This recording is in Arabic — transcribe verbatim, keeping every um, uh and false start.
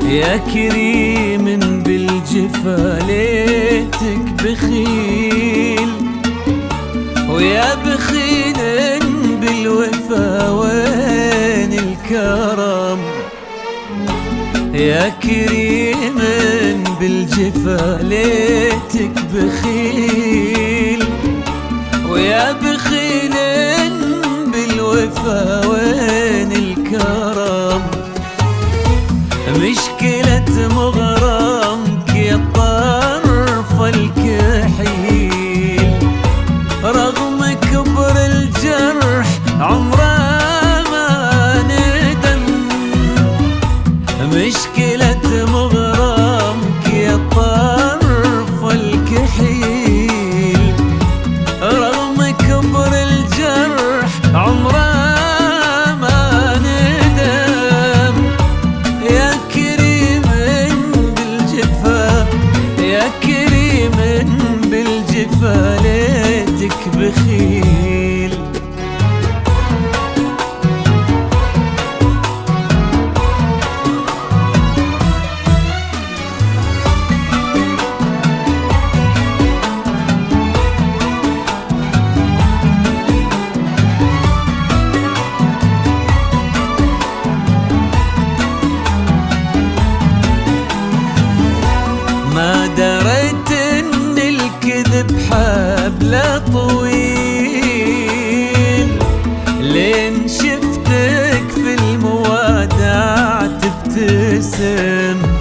يا كريم بالجفا ليتك بخيل، ويا بخيل بالوفا وين الكرم. يا كريم بالجفا ليتك بخيل، ويا بخيل بالوفا وين الكرم. مشكلة مغرمك يا الطرف الكحيل، رغم كبر الجرح عمره ما ندم. مشكلة مغرمك يا الطرف الكحيل، رغم كبر الجرح عمره ليتك بخيل. ما دريت ان الكذب حبله طويل، لين شفتك في الموادع تبتسم.